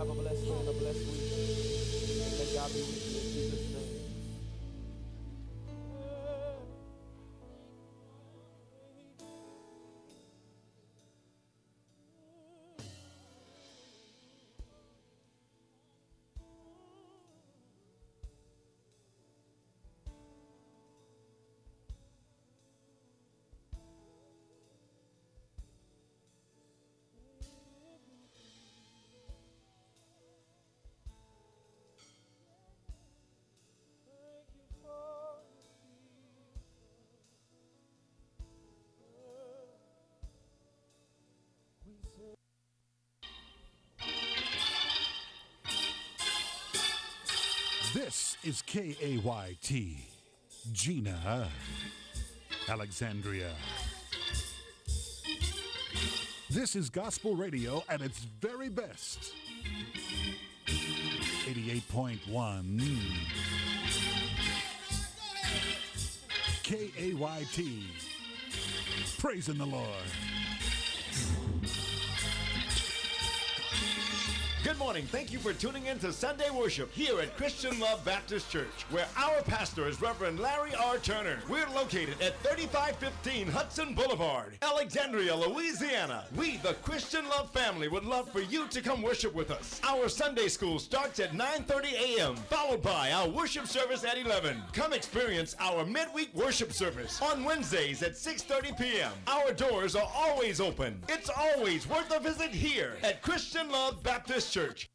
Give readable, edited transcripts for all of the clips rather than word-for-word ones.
have a blessed day and a blessed week. And may God be with you in Jesus' name. This is KAYT, Gina, Alexandria. This is gospel radio at its very best. 88.1 KAYT. Praising the Lord. Good morning. Thank you for tuning in to Sunday Worship here at Christian Love Baptist Church, where our pastor is Reverend Larry R. Turner. We're located at 3515 Hudson Boulevard, Alexandria, Louisiana. We, the Christian Love family, would love for you to come worship with us. Our Sunday school starts at 9:30 a.m., followed by our worship service at 11. Come experience our midweek worship service on Wednesdays at 6:30 p.m. Our doors are always open. It's always worth a visit here at Christian Love Baptist Church.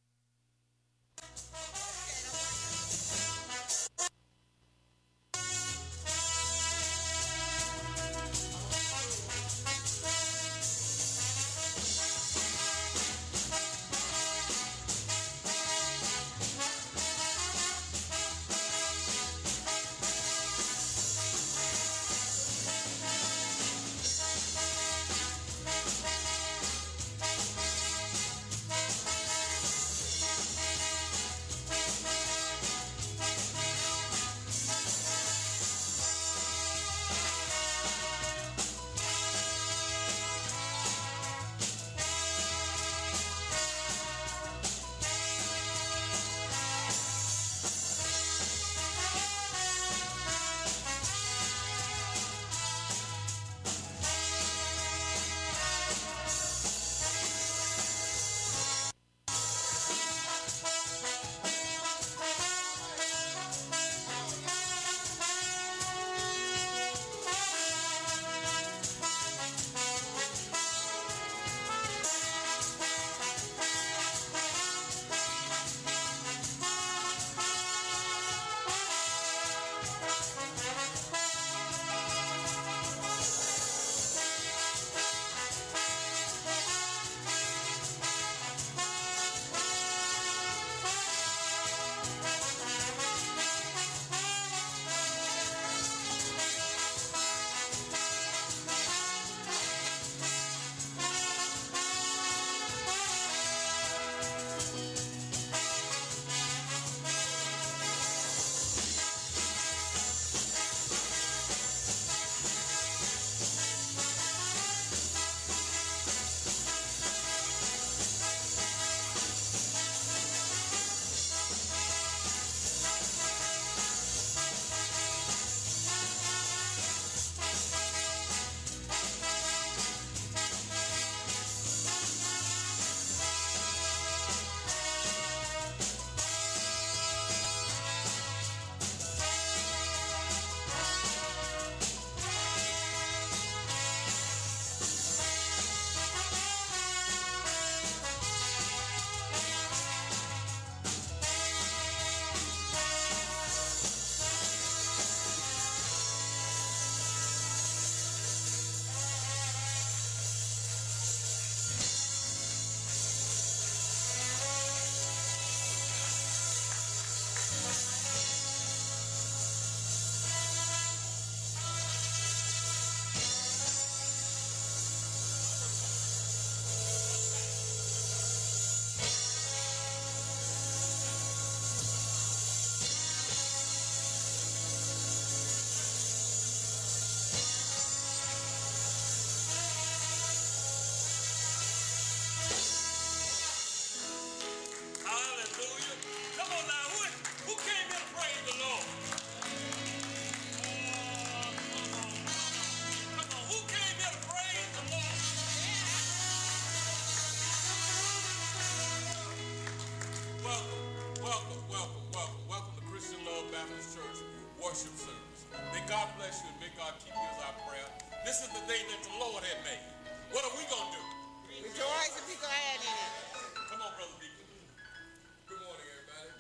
worship service. May God bless you and may God keep you as our prayer. This is the day that the Lord had made. What are we going to do? Rejoice and be glad in it. Come on, Brother Deacon. Good morning, everybody.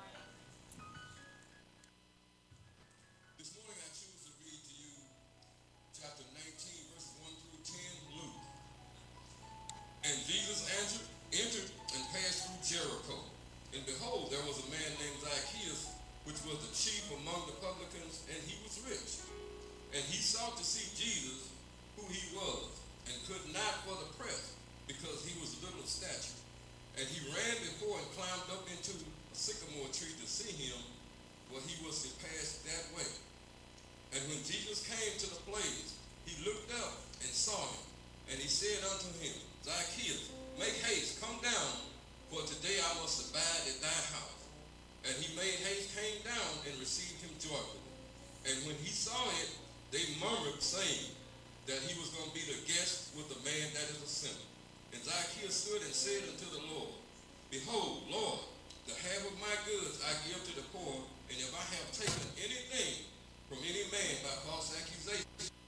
This morning I choose to read to you chapter 19, verses 1 through 10, Luke. And Jesus entered and passed through Jericho. And behold, there was a man named Zacchaeus, which was the chief among the publicans, and he was rich. And he sought to see Jesus, who he was, and could not for the press, because he was little of stature. And he ran before and climbed up into a sycamore tree to see him, for he was to pass that way. And when Jesus came to the place, he looked up and saw him. And he said unto him, Zacchaeus, make haste, come down, for today I must abide at thy house. And he made haste, came down, and received him joyfully. And when he saw it, they murmured, saying that he was going to be the guest with the man that is a sinner. And Zacchaeus stood and said unto the Lord, Behold, Lord, the half of my goods I give to the poor, and if I have taken anything from any man by false accusation.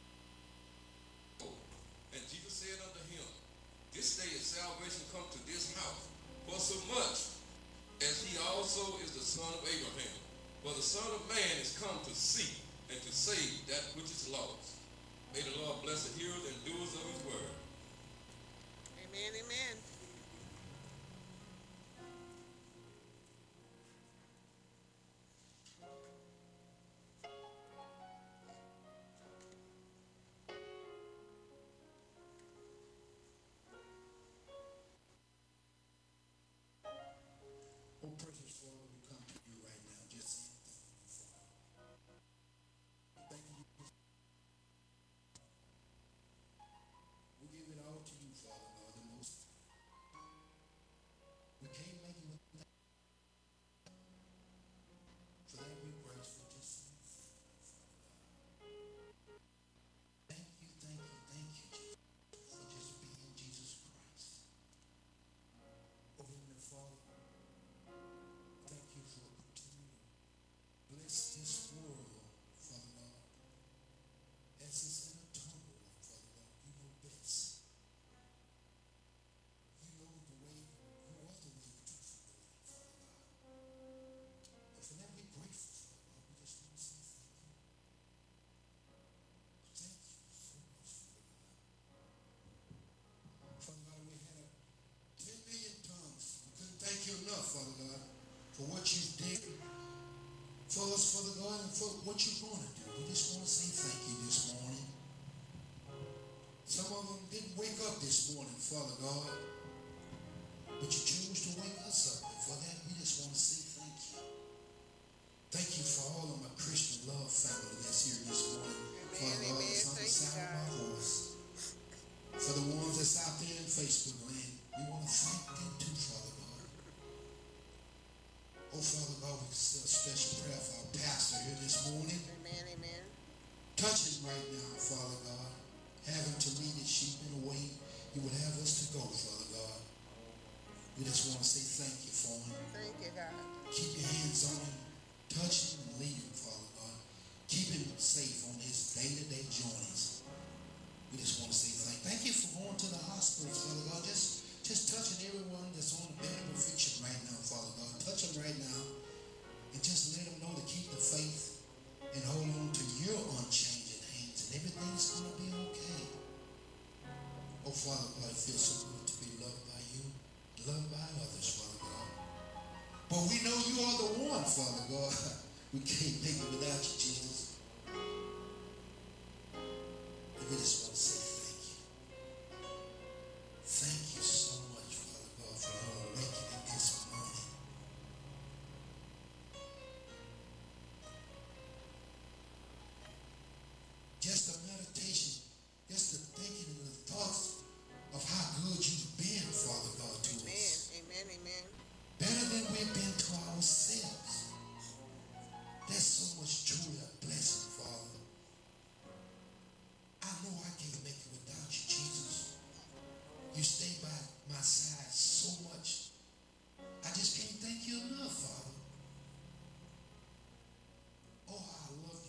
And Jesus said unto him, This day is salvation come to this house, for so much as he also is the son of Abraham. For the Son of Man is come to seek and to save that which is lost. May the Lord bless the hearers and doers of his word. Amen, amen. Oh, precious Father, we come to you right now just saying thank you. We give it all to you, Father God, the most. We can't make it without. For that we're grateful. Just thank you, Jesus, for just being Jesus Christ. Oh, Heavenly Father, thank you for continuing to bless this world, Father God. As it's in a turmoil, Father God, you know best. You know the way, you are the way, the truth, and the life, Father God. And for that we're grateful, Father God. We just want to say thank you. Thank you so much, Father God. Father God, we had 10 million tongues. We couldn't thank you enough, Father God, for what you did for us, Father God, and for what you're going to do. We just want to say thank you this morning. Some of them didn't wake up this morning, Father God, but you choose to wake us up. And for that, we just want to say thank you. Thank you for all of my Christian love family that's here this morning. Father God, that's on the sound of my voice. For the ones that's out there in Facebook land, we want to thank them too, Father God. Oh, Father God, we say a special prayer for our pastor here this morning. Amen, amen. Touch him right now, Father God. Have him to lead his sheep in the way you would have us to go, Father God. We just want to say thank you for him. Thank you, God. Keep your hands on him. Touch him and lead him, Father God. Keep him safe on his day-to-day journeys. We just want to say thank you for going to the hospitals, Father God. Just touching everyone that's on the bed of affliction right now, Father God. Touch them right now and just let them know to keep the faith and hold on to your unchanging hands, and everything's going to be okay. Oh, Father God, it feels so good to be loved by you, loved by others, Father God. But we know you are the one, Father God. We can't make it without you, Jesus. And we just want to say thank you. Thank you so much, Father God, for your awakening this morning. Just a meditation, just the thinking and the thoughts of how good you've been, Father God, to us. Amen, amen. Better than we've been to ourselves. That's so much truly a blessing, Father. I know I can't make it without you, Jesus. You stay by my side so much. I just can't thank you enough, Father. Oh, how I love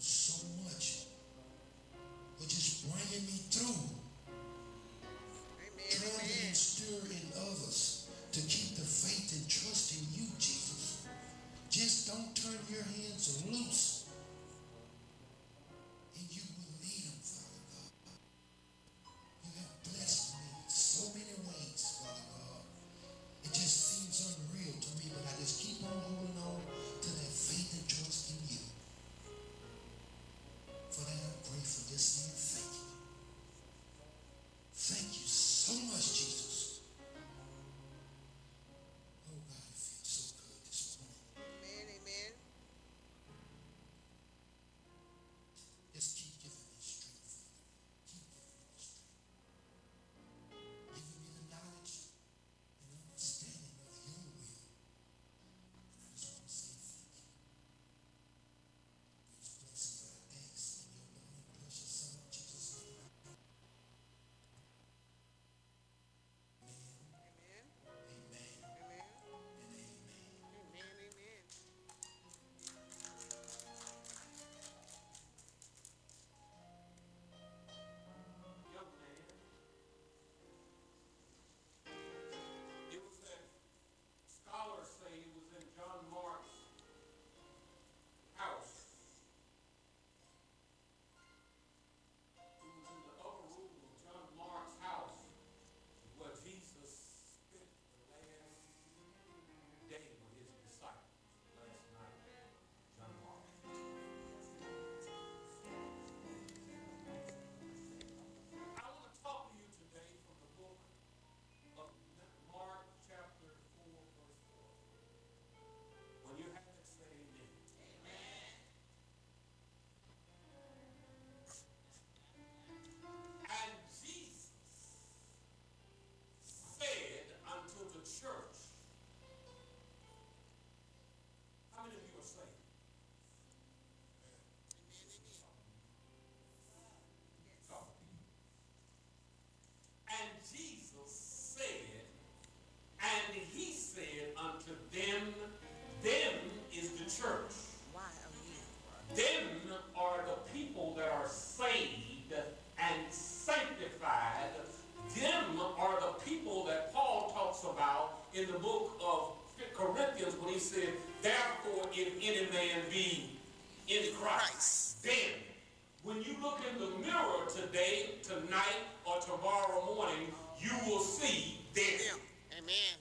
to keep the faith and trust in you, Jesus. Just don't turn your hands loose, and you will lead them, Father God. You have blessed me in so many ways, Father God. It just seems unreal to me, but I just keep on holding on to that faith and trust in you. For that, I'm grateful, just saying thank you. Thank you so much, Jesus. Oh, God, it feels so good this morning. Amen, amen. Just keep giving me strength, Father. Keep giving me the strength. Giving me the knowledge and understanding of your will. I just want to say thank you. These blessings I ask in your loving and precious Son, Jesus' name. Amen. Amen. Amen. And amen. Amen, amen. Young man, it was that scholars say it was in John Mark's house. It was in the upper room of John Mark's house where Jesus spent the last day with his disciples, last night. John Mark. I want to talk to you today from the book of Mark chapter 4, verse 4. When you have it, say amen. And Jesus said unto the church, how many of you are saved? Talk to you. And Jesus said, and he said unto them, them is the church. Why are you? Them are the people that are saved and sanctified. Them are the people that Paul talks about in the book of Corinthians when he said, therefore if any man be in Christ, then when you look in the mirror today, tonight, or tomorrow morning, you will see them. Amen.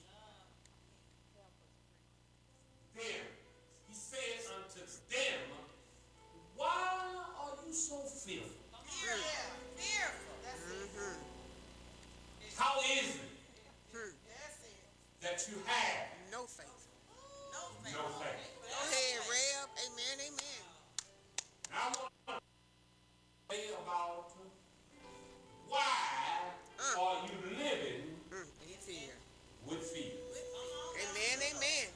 Them. He says unto them, why are you so fearful? Fearful. That's it. How is it That's it. that you have No faith. No faith. no faith? Go ahead, Reb. Amen, amen. Now I want to say about why are you living In fear. with fear? Amen, amen.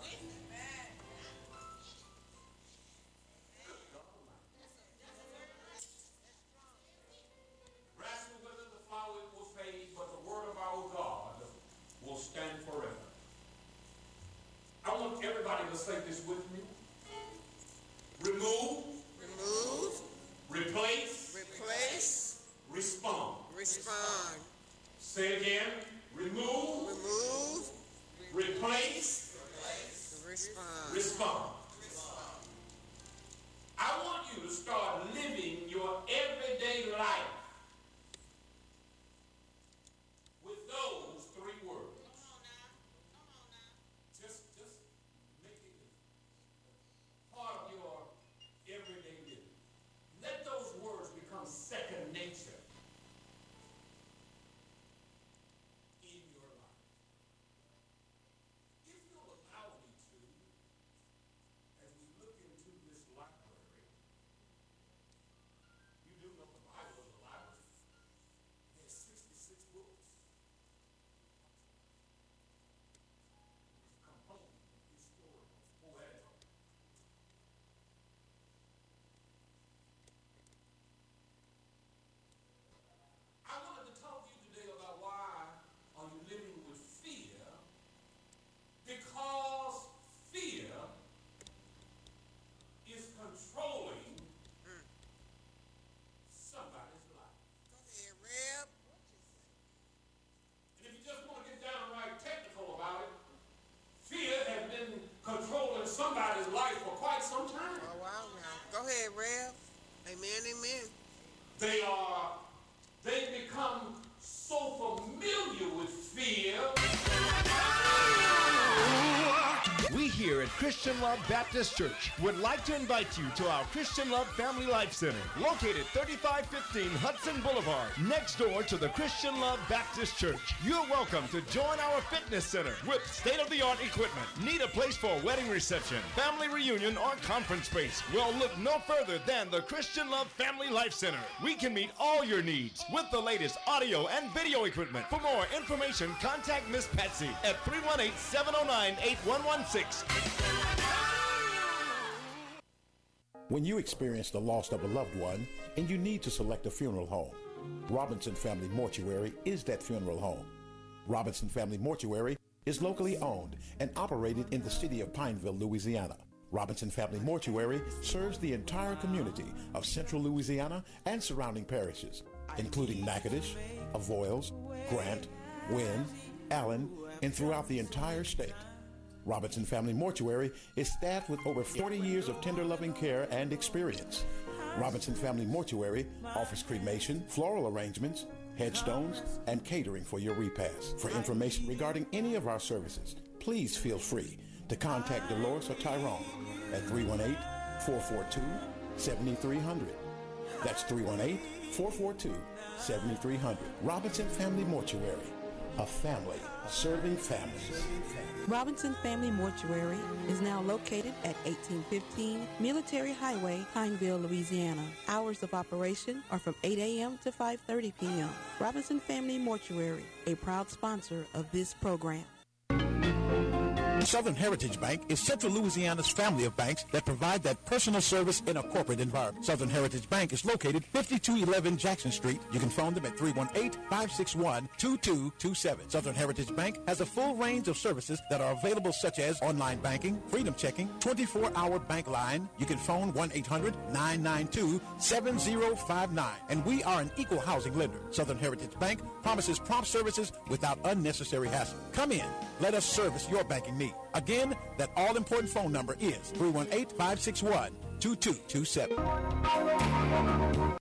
Grass will wither, the flower will fade, but the word of our God will stand forever. I want everybody to say this with me. Remove, Remove, replace, replace, respond. respond. Say it again. Remove, Remove, replace, respond. respond. I want you to start living your everyday life with those three words. Just make it part of your everyday living. Let those words become second nature in your life. If you'll allow me to, as we look into this library, you do know the Bible is a library. life for quite some time. Oh, wow, now. Go ahead, Rev. Amen, amen. They become so familiar with fear. We here at Christian Love Baptist Church would like to invite you to our Christian Love Family Life Center, located 3515 Hudson Boulevard, next door to the Christian Love Baptist Church. You're welcome to join our fitness center with state-of-the-art equipment. Need a place for a wedding reception, family reunion, or conference space? Well, look no further than the Christian Love Family Life Center. We can meet all your needs with the latest audio and video equipment. For more information, contact Miss Patsy at 318-709-8116. When you experience the loss of a loved one and you need to select a funeral home, Robinson Family Mortuary is that funeral home. Robinson Family Mortuary is locally owned and operated in the city of Pineville, Louisiana. Robinson Family Mortuary serves the entire community of central Louisiana and surrounding parishes, including Natchitoches, Avoyelles, Grant, Wynne, Allen, and throughout the entire state. Robinson Family Mortuary is staffed with over 40 years of tender loving care and experience. Robinson Family Mortuary offers cremation, floral arrangements, headstones, and catering for your repast. For information regarding any of our services, please feel free to contact Dolores or Tyrone at 318-442-7300. That's 318-442-7300. Robinson Family Mortuary, a family serving families. Robinson Family Mortuary is now located at 1815 Military Highway, Pineville, Louisiana. Hours of operation are from 8 a.m. to 5:30 p.m. Robinson Family Mortuary, a proud sponsor of this program. Southern Heritage Bank is Central Louisiana's family of banks that provide that personal service in a corporate environment. Southern Heritage Bank is located 5211 Jackson Street. You can phone them at 318-561-2227. Southern Heritage Bank has a full range of services that are available, such as online banking, freedom checking, 24-hour bank line. You can phone 1-800-992-7059. And we are an equal housing lender. Southern Heritage Bank promises prompt services without unnecessary hassle. Come in. Let us service your banking needs. Again, that all-important phone number is 318-561-2227.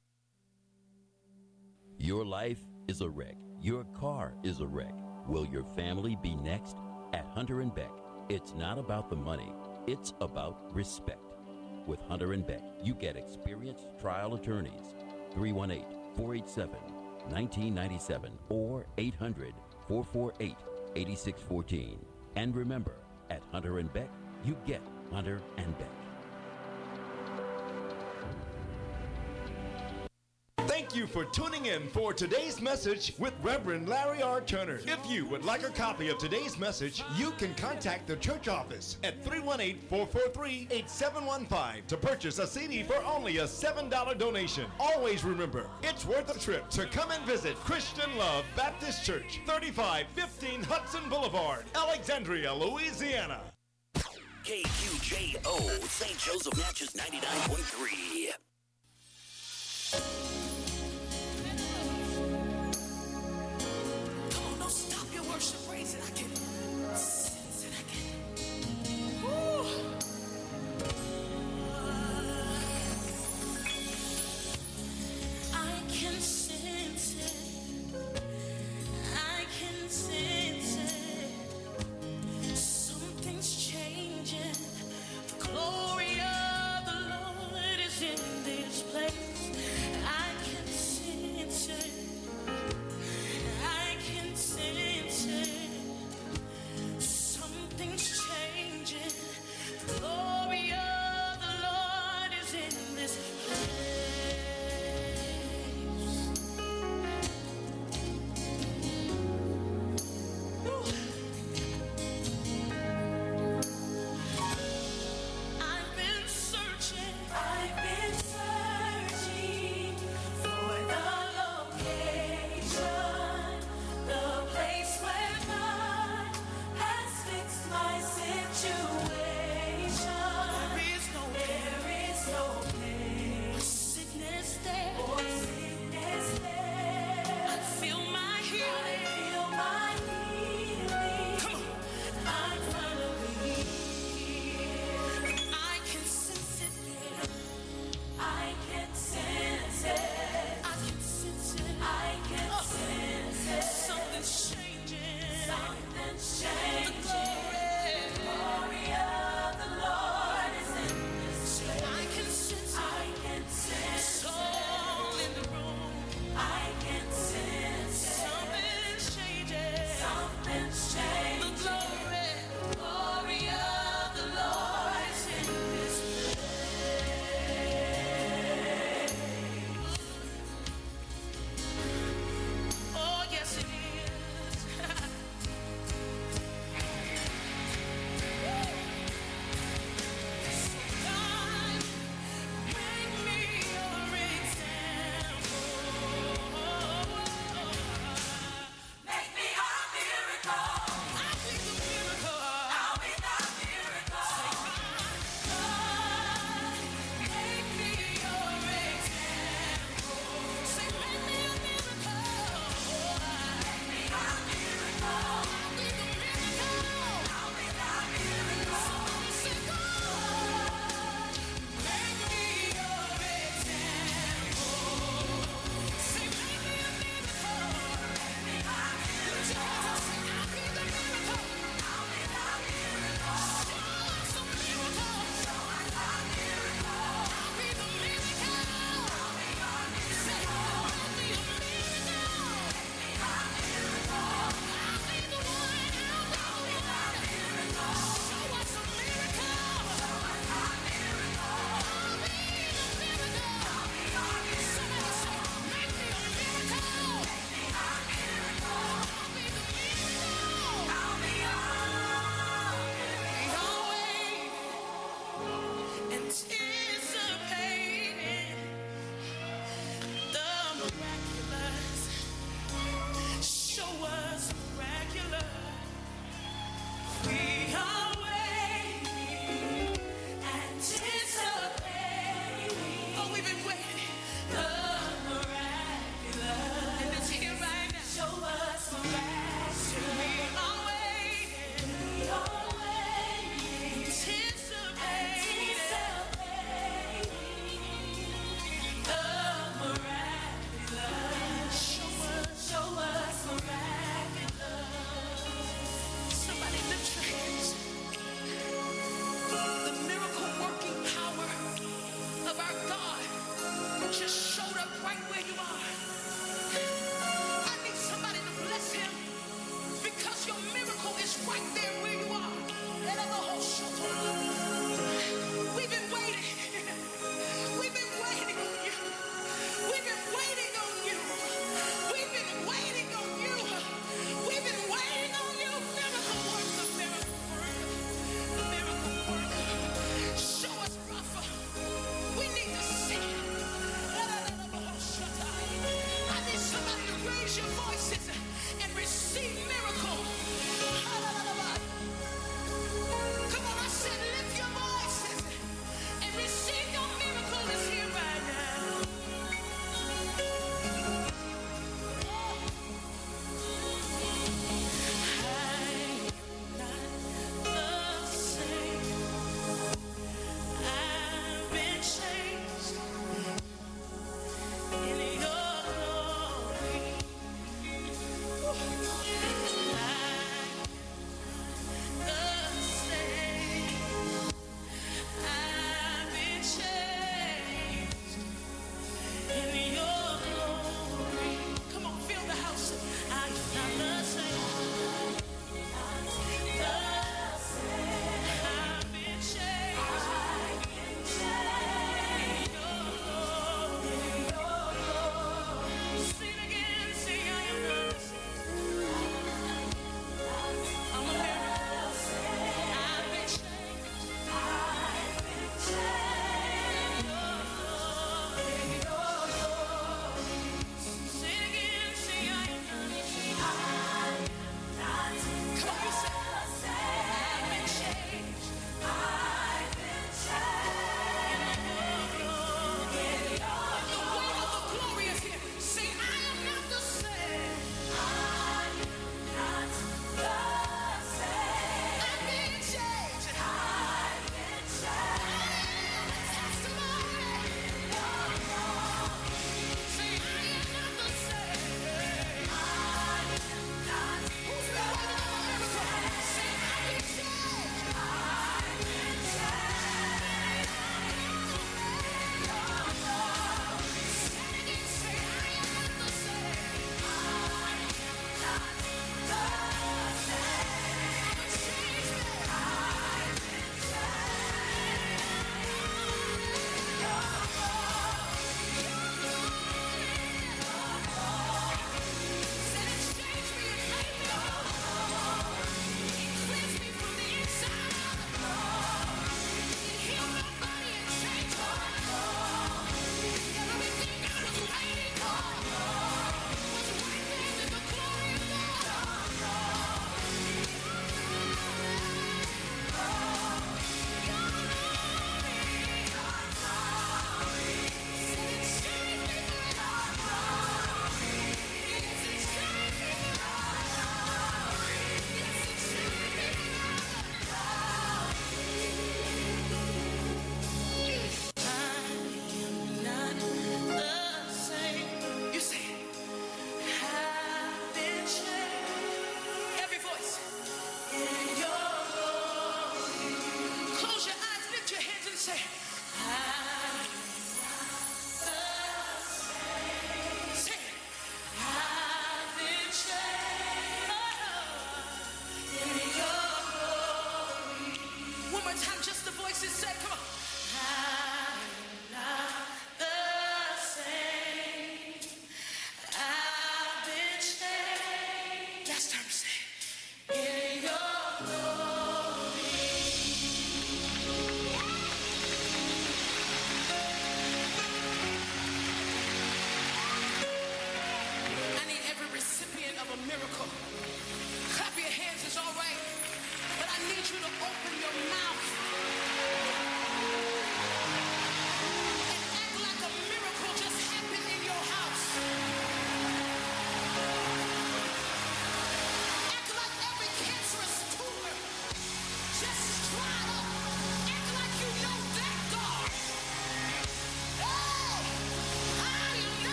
Your life is a wreck. Your car is a wreck. Will your family be next? At Hunter & Beck, it's not about the money. It's about respect. With Hunter & Beck, you get experienced trial attorneys. 318-487-1997 or 800-448-8614. And remember, at Hunter & Beck, you get Hunter & Beck. Thank you for tuning in for today's message with Reverend Larry R. Turner. If you would like a copy of today's message, you can contact the church office at 318-443-8715 to purchase a CD for only a $7 donation. Always remember, it's worth a trip to come and visit Christian Love Baptist Church, 3515 Hudson Boulevard, Alexandria, Louisiana. KQJO, St. Joseph Natchez 99.3.